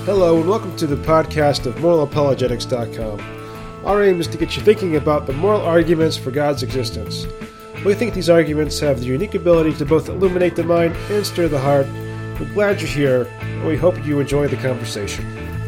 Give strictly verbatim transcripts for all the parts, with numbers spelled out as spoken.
Hello and welcome to the podcast of moral apologetics dot com. Our aim is to get you thinking about the moral arguments for God's existence. We think these arguments have the unique ability to both illuminate the mind and stir the heart. We're glad you're here, and we hope you enjoy the conversation.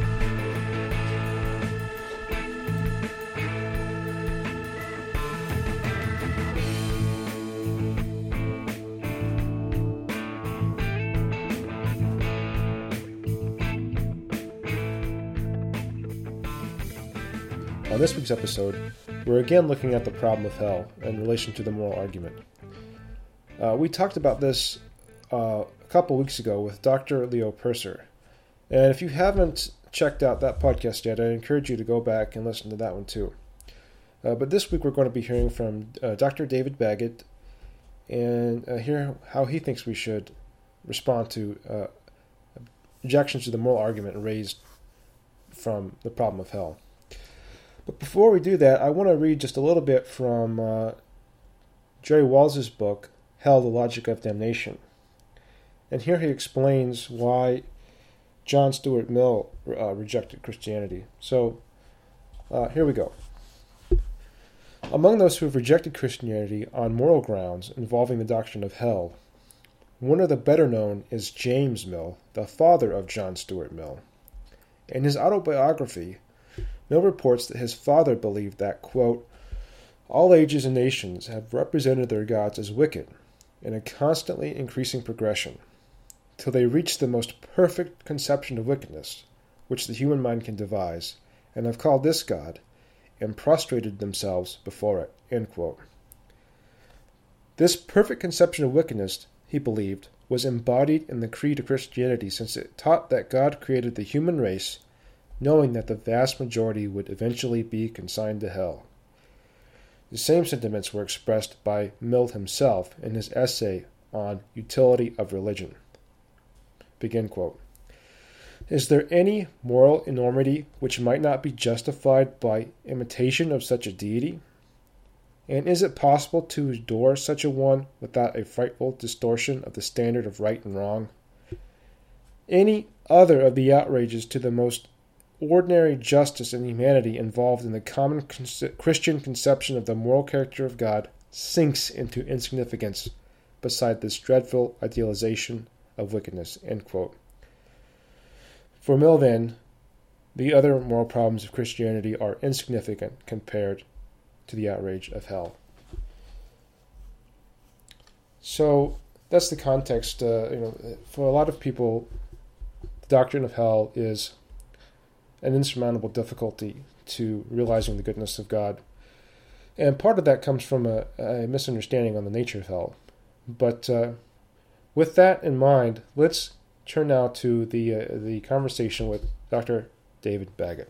On this week's episode, we're again looking at the problem of hell in relation to the moral argument. Uh, we talked about this uh, a couple weeks ago with Doctor Leo Purser, and if you haven't checked out that podcast yet, I encourage you to go back and listen to that one too. Uh, but this week we're going to be hearing from uh, Doctor David Baggett and uh, hear how he thinks we should respond to uh, objections to the moral argument raised from the problem of hell. But before we do that, I want to read just a little bit from uh, Jerry Walls' book, Hell, the Logic of Damnation. And here he explains why John Stuart Mill uh, rejected Christianity. So, uh, here we go. Among those who have rejected Christianity on moral grounds involving the doctrine of hell, one of the better known is James Mill, the father of John Stuart Mill. In his autobiography, Mill reports that his father believed that, quote, all ages and nations have represented their gods as wicked, in a constantly increasing progression, till they reach the most perfect conception of wickedness, which the human mind can devise, and have called this God, and prostrated themselves before it, end quote. This perfect conception of wickedness, he believed, was embodied in the creed of Christianity, since it taught that God created the human race knowing that the vast majority would eventually be consigned to hell. The same sentiments were expressed by Mill himself in his essay on Utility of Religion. Begin quote. Is there any moral enormity which might not be justified by imitation of such a deity? And is it possible to adore such a one without a frightful distortion of the standard of right and wrong? Any other of the outrages to the most ordinary justice and humanity involved in the common con- Christian conception of the moral character of God sinks into insignificance beside this dreadful idealization of wickedness, end quote. For Mill, then, the other moral problems of Christianity are insignificant compared to the outrage of hell. So that's the context. Uh, you know, for a lot of people, the doctrine of hell is an insurmountable difficulty to realizing the goodness of God. And part of that comes from a, a misunderstanding on the nature of hell. But uh, with that in mind, let's turn now to the uh, the conversation with Doctor David Baggett.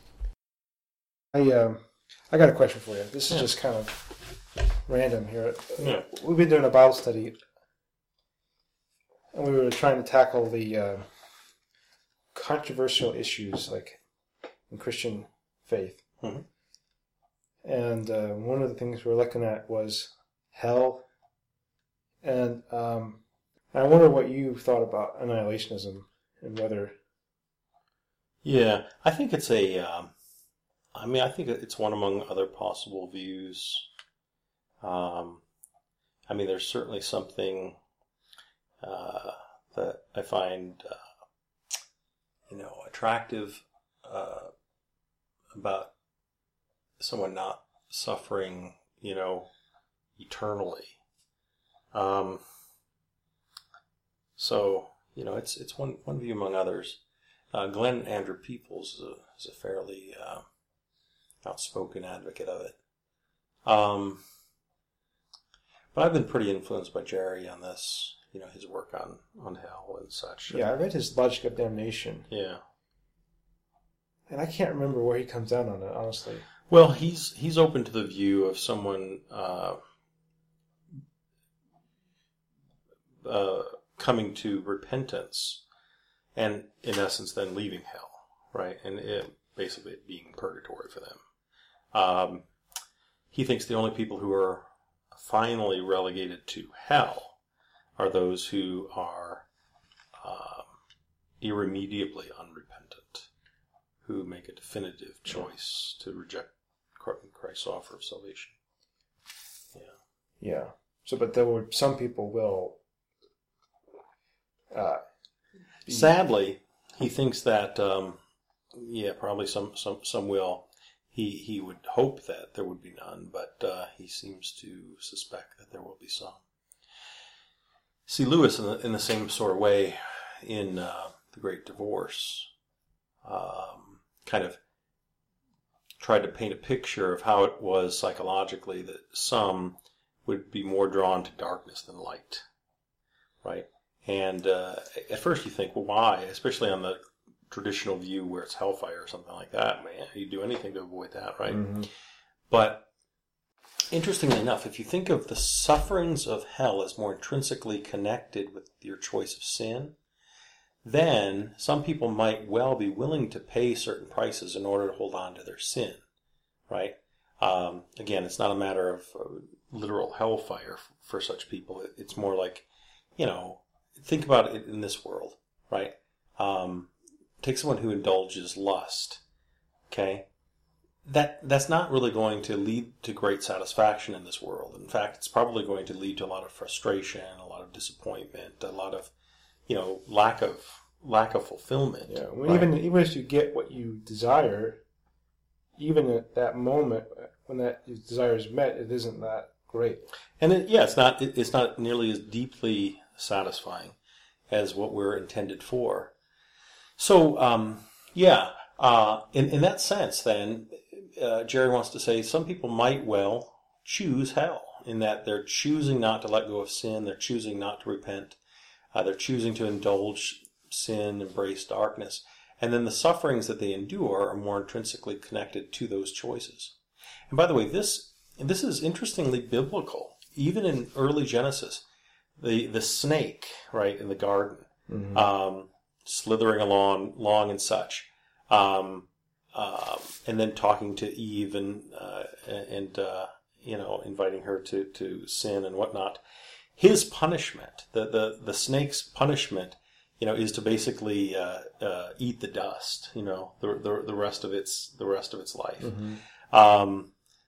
I um, I got a question for you. This is yeah. just kind of random here. Yeah. We've been doing a Bible study, and we were trying to tackle the uh, controversial issues like in Christian faith. Mm-hmm. And uh, one of the things we were looking at was hell. And um, I wonder what you thought about annihilationism and whether... Yeah, I think it's a... Um, I mean, I think it's one among other possible views. Um, I mean, there's certainly something uh, that I find... Uh, you know, attractive uh, about someone not suffering, you know, eternally. Um, so, you know, it's it's one, one view among others. Uh, Glenn Andrew Peoples is a, is a fairly uh, outspoken advocate of it. Um, but I've been pretty influenced by Jerry on this. You know, his work on, on hell and such. Yeah, I read his Logic of Damnation. Yeah. And I can't remember where he comes out on it, honestly. Well, he's he's open to the view of someone uh, uh, coming to repentance and, in essence, then leaving hell, right? And it, basically it being purgatory for them. Um, he thinks the only people who are finally relegated to hell are those who are um, irremediably unrepentant. who make a definitive choice to reject Christ's offer of salvation. Yeah. Yeah. So, but there were some people will. Uh, be... Sadly, he thinks that. Um, yeah, probably some some some will. He he would hope that there would be none, but uh, he seems to suspect that there will be some. C. Lewis, in the, in the same sort of way, in uh, The Great Divorce, um, kind of tried to paint a picture of how it was psychologically that some would be more drawn to darkness than light, right? And uh, at first you think, well, why? Especially on the traditional view where it's hellfire or something like that, man, you do anything to avoid that, right? Mm-hmm. But interestingly enough, if you think of the sufferings of hell as more intrinsically connected with your choice of sin, then some people might well be willing to pay certain prices in order to hold on to their sin, right? Um, again, it's not a matter of uh, literal hellfire for, for such people. It, it's more like, you know, think about it in this world, right? Um, take someone who indulges lust, okay? That that's not really going to lead to great satisfaction in this world. In fact, it's probably going to lead to a lot of frustration, a lot of disappointment, a lot of, you know, lack of lack of fulfillment. Yeah, when right? even even as you get what you desire, even at that moment when that desire is met, it isn't that great. And it, yeah, it's not it, it's not nearly as deeply satisfying as what we're intended for. So, um, yeah, uh, in in that sense, then. Uh, Jerry wants to say some people might well choose hell in that they're choosing not to let go of sin, they're choosing not to repent, uh, they're choosing to indulge sin, embrace darkness, and then the sufferings that they endure are more intrinsically connected to those choices. And by the way, this this is interestingly biblical. Even in early Genesis, the the snake, right, in the garden, mm-hmm. um, slithering along, along and such. Um, Um, and then talking to Eve and uh, and uh, you know, inviting her to, to sin and whatnot. His punishment, the, the, the snake's punishment, you know, is to basically uh, uh, eat the dust. You know, the the the rest of its the rest of its life. Mm-hmm. Um,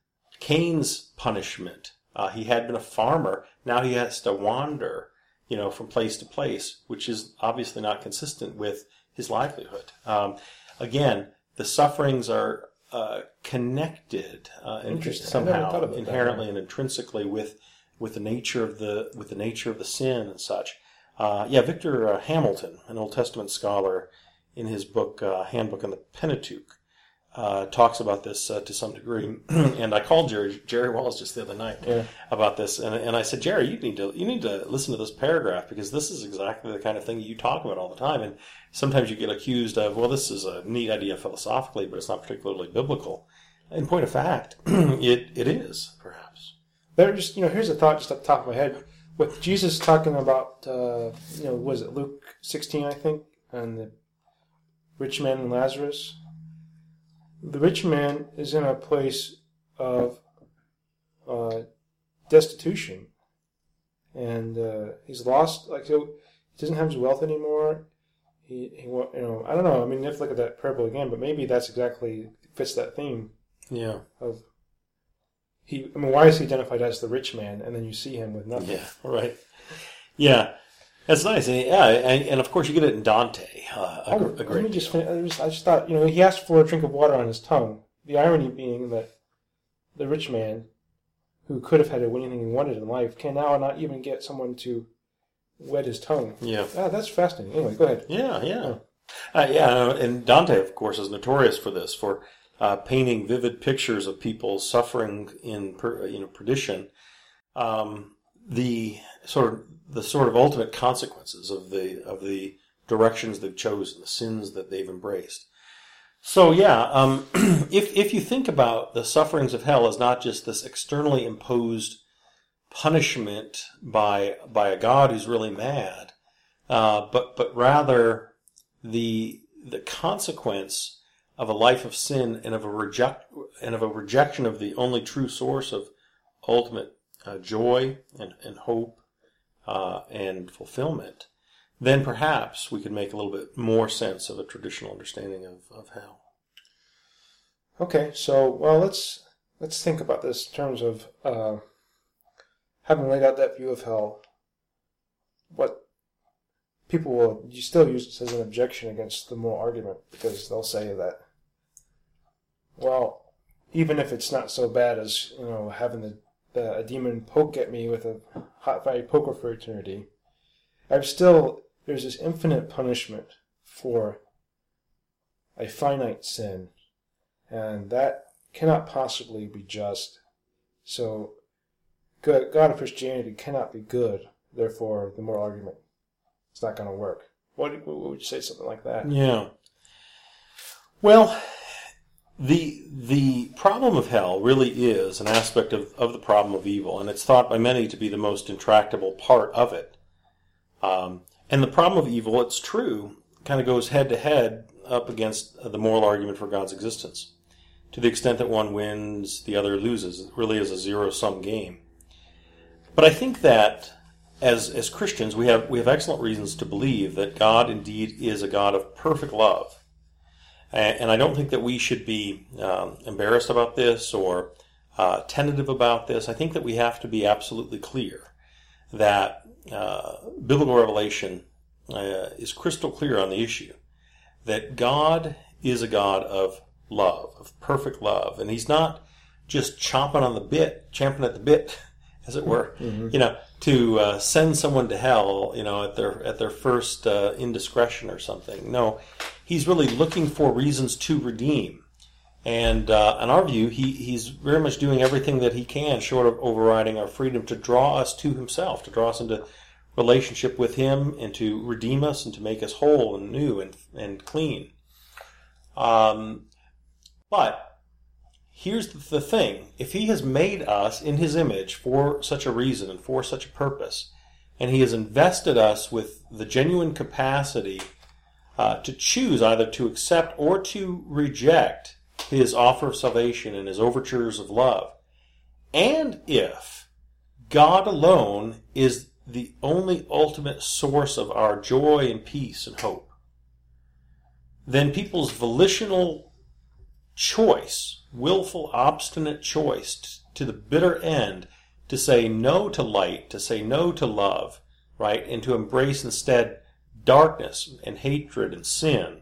Cain's punishment. Uh, he had been a farmer. Now he has to wander, you know, from place to place, which is obviously not consistent with his livelihood. Um, again. The sufferings are uh, connected uh, somehow, inherently and intrinsically with with the nature of the with the nature of the sin and such. Uh, yeah, Victor uh, Hamilton, an Old Testament scholar, in his book uh, Handbook on the Pentateuch, uh, talks about this uh, to some degree. And I called Jerry Jerry Wallace just the other night yeah. about this, and and I said, Jerry, you need to you need to listen to this paragraph because this is exactly the kind of thing that you talk about all the time. And sometimes you get accused of, well, this is a neat idea philosophically, but it's not particularly biblical. In point of fact, it it is perhaps. There, just you know, here's a thought just up the top of my head with Jesus talking about, uh, you know, was it Luke sixteen, I think, and the rich man and Lazarus. The rich man is in a place of uh, destitution, and uh, he's lost. Like so he doesn't have his wealth anymore. He, he, you know, I don't know. I mean, you have to look at that parable again, but maybe that's exactly fits that theme. Yeah. Of he. I mean, why is he identified as the rich man, and then you see him with nothing? Yeah. Right. Yeah. That's nice, and yeah, and, and of course you get it in Dante. Uh, a, oh, a great let me just finish. I just, I just thought, you know, he asked for a drink of water on his tongue. The irony being that the rich man, who could have had anything he wanted in life, can now not even get someone to wet his tongue. Yeah, ah, that's fascinating. Anyway, go ahead. Yeah, yeah, oh. uh, yeah. And Dante, of course, is notorious for this, for uh, painting vivid pictures of people suffering in per, you know perdition. Um, the sort of the sort of ultimate consequences of the of the directions they've chosen, the sins that they've embraced. So yeah, um, if if you think about the sufferings of hell as not just this externally imposed punishment by by a God who's really mad, uh, but but rather the the consequence of a life of sin and of a reject and of a rejection of the only true source of ultimate uh, joy and, and hope. Uh, and fulfillment, then perhaps we could make a little bit more sense of a traditional understanding of, of hell. Okay, so well, let's let's think about this in terms of uh, having laid out that view of hell. What people will you still use this as an objection against the moral argument, because they'll say that, well, even if it's not so bad as, you know, having the, the a demon poke at me with a hot fiery poker for eternity, I'm still there's this infinite punishment for a finite sin, and that cannot possibly be just. So, God of Christianity cannot be good. Therefore, the moral argument is not going to work. What, what would you say, something like that? Yeah. Well, the the problem of hell really is an aspect of, of the problem of evil, and it's thought by many to be the most intractable part of it. Um, and the problem of evil, it's true, kind of goes head to head up against the moral argument for God's existence. To the extent that one wins, the other loses. It really is a zero-sum game. But I think that as as Christians, we have we have excellent reasons to believe that God indeed is a God of perfect love. And, and I don't think that we should be um, embarrassed about this or uh, tentative about this. I think that we have to be absolutely clear that uh, biblical revelation uh, is crystal clear on the issue. That God is a God of love, of perfect love. And he's not just chomping on the bit, champing at the bit, as it were, mm-hmm. you know, to uh, send someone to hell, you know, at their at their first uh, indiscretion or something. No, he's really looking for reasons to redeem. And uh, in our view, he, he's very much doing everything that he can, short of overriding our freedom, to draw us to himself, to draw us into relationship with him, and to redeem us and to make us whole and new and and clean. Um, but here's the thing. If he has made us in his image for such a reason and for such a purpose, and he has invested us with the genuine capacity uh, to choose either to accept or to reject his offer of salvation and his overtures of love, and if God alone is the only ultimate source of our joy and peace and hope, then people's volitional choice, willful, obstinate choice to the bitter end to say no to light, to say no to love, right, and to embrace instead darkness and hatred and sin,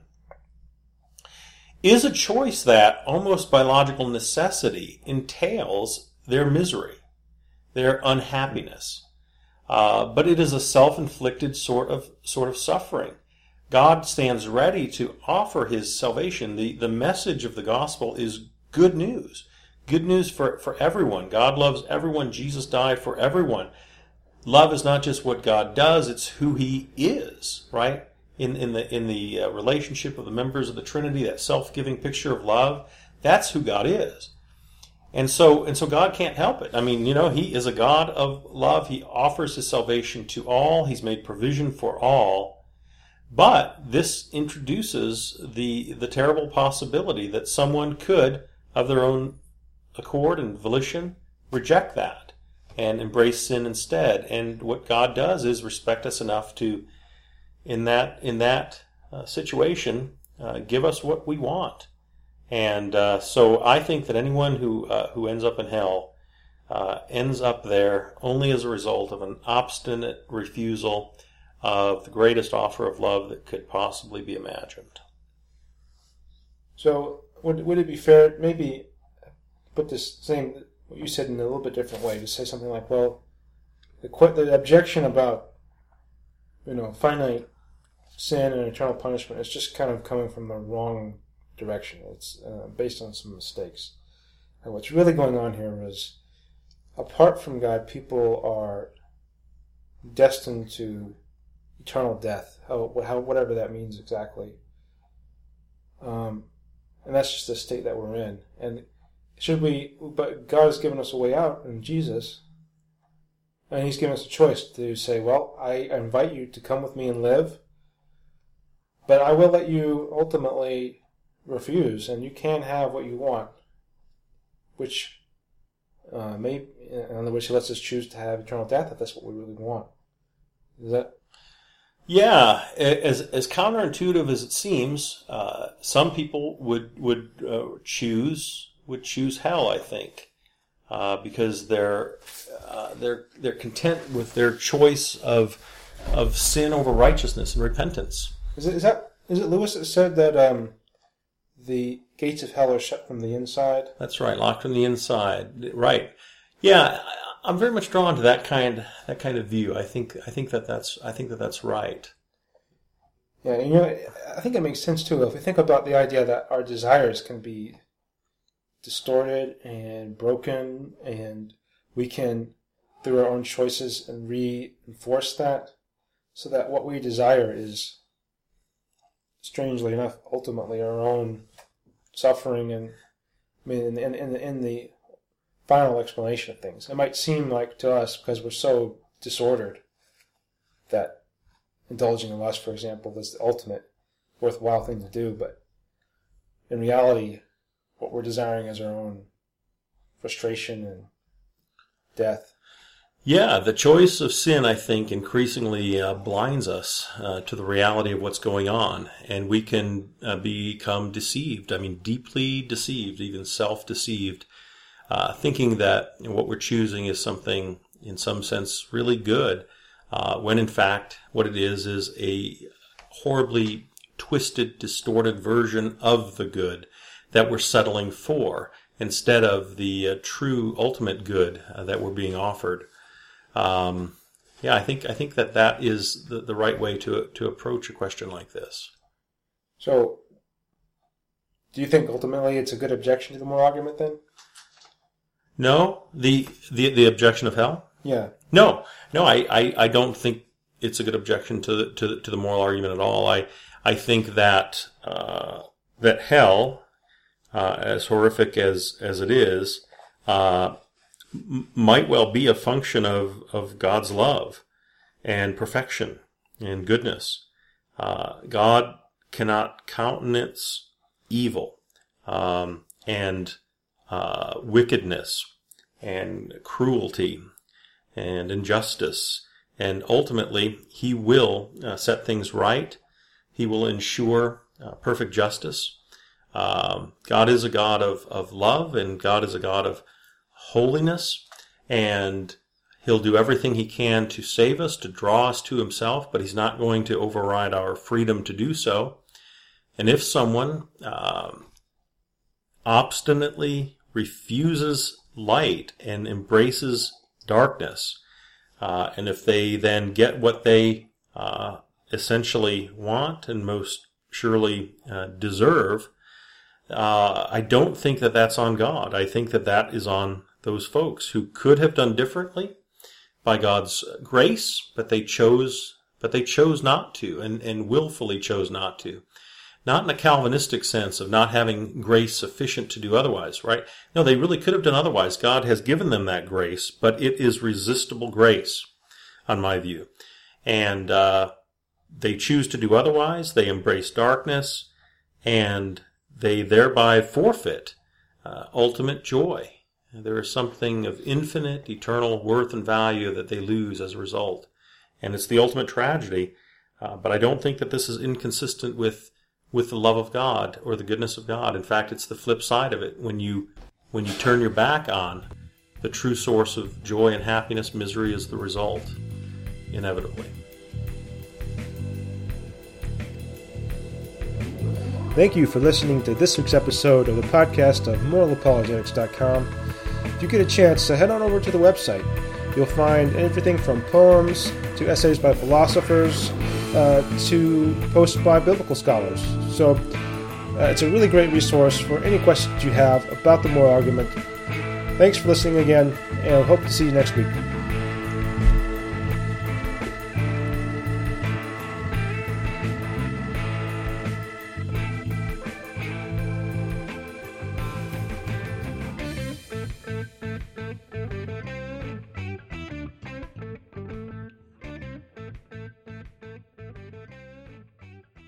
is a choice that, almost by logical necessity, entails their misery, their unhappiness. Uh, but it is a self-inflicted sort of sort of suffering. God stands ready to offer his salvation. The, the message of the gospel is good news. Good news for, for everyone. God loves everyone. Jesus died for everyone. Love is not just what God does, it's who he is, right? In, in the, in the uh, relationship of the members of the Trinity, that self-giving picture of love, that's who God is. And so, and so God can't help it. I mean, you know, he is a God of love. He offers his salvation to all. He's made provision for all. But this introduces the the terrible possibility that someone could, of their own accord and volition, reject that and embrace sin instead. And what God does is respect us enough to, in that in that uh, situation, uh, give us what we want. And uh, so I think that anyone who uh, who ends up in hell uh, ends up there only as a result of an obstinate refusal of the greatest offer of love that could possibly be imagined. So would would it be fair, maybe put this same, what you said in a little bit different way, to say something like, well, the, the objection about, you know, finite sin and eternal punishment is just kind of coming from the wrong direction. It's uh, based on some mistakes. And what's really going on here is, apart from God, people are destined to eternal death, how, how whatever that means exactly. Um, and that's just the state that we're in. And should we? But God has given us a way out in Jesus, and He's given us a choice to say, "Well, I invite you to come with me and live, but I will let you ultimately refuse, and you can have what you want," which uh, may, in other words, He lets us choose to have eternal death if that's what we really want. Is that? Yeah, as as counterintuitive as it seems, uh, some people would would uh, choose would choose hell. I think uh, because they're uh, they're they're content with their choice of of sin over righteousness and repentance. Is it is that is it Lewis that said that um, the gates of hell are shut from the inside? That's right, locked from the inside. Right. Yeah. I'm very much drawn to that kind that kind of view. I think I think that that's I think that that's right. Yeah, you know, I think it makes sense too if we think about the idea that our desires can be distorted and broken, and we can, through our own choices, and reinforce that, so that what we desire is, strangely enough, ultimately our own suffering, and I mean, in in, in the final explanation of things. It might seem like to us, because we're so disordered, that indulging in lust, for example, is the ultimate worthwhile thing to do, but in reality, what we're desiring is our own frustration and death. Yeah, the choice of sin, I think, increasingly uh, blinds us uh, to the reality of what's going on, and we can uh, become deceived. I mean, deeply deceived, even self-deceived, Uh, thinking that what we're choosing is something, in some sense, really good, uh, when in fact what it is is a horribly twisted, distorted version of the good that we're settling for, instead of the uh, true, ultimate good uh, that we're being offered. Um, yeah, I think I think that that is the, the right way to to approach a question like this. So, do you think ultimately it's a good objection to the moral argument then? No, the, the the objection of hell? Yeah. No, no, I, I, I don't think it's a good objection to the, to the, to the moral argument at all. I I think that uh, that hell, uh, as horrific as as it is, uh, m- might well be a function of, of God's love and perfection and goodness. Uh, God cannot countenance evil um, and Uh, wickedness and cruelty and injustice, and ultimately he will uh, set things right. He will ensure uh, perfect justice. Um, God is a God of, of love, and God is a God of holiness, and he'll do everything he can to save us, to draw us to himself, but he's not going to override our freedom to do so. And if someone um, obstinately refuses light and embraces darkness, uh, and if they then get what they uh, essentially want and most surely uh, deserve, uh, I don't think that that's on God. I think that that is on those folks who could have done differently by God's grace, but they chose, but they chose not to, and, and willfully chose not to. Not in a Calvinistic sense of not having grace sufficient to do otherwise, right? No, they really could have done otherwise. God has given them that grace, but it is resistible grace, on my view. And uh, they choose to do otherwise. They embrace darkness, and they thereby forfeit uh, ultimate joy. There is something of infinite, eternal worth and value that they lose as a result. And it's the ultimate tragedy. Uh, but I don't think that this is inconsistent with with the love of God or the goodness of God. In fact, it's the flip side of it. When you when you turn your back on the true source of joy and happiness, misery is the result, inevitably. Thank you for listening to this week's episode of the podcast of moral apologetics dot com. If you get a chance, to head on over to the website. You'll find everything from poems to essays by philosophers uh, to posts by biblical scholars. So uh, it's a really great resource for any questions you have about the moral argument. Thanks for listening again, and I hope to see you next week.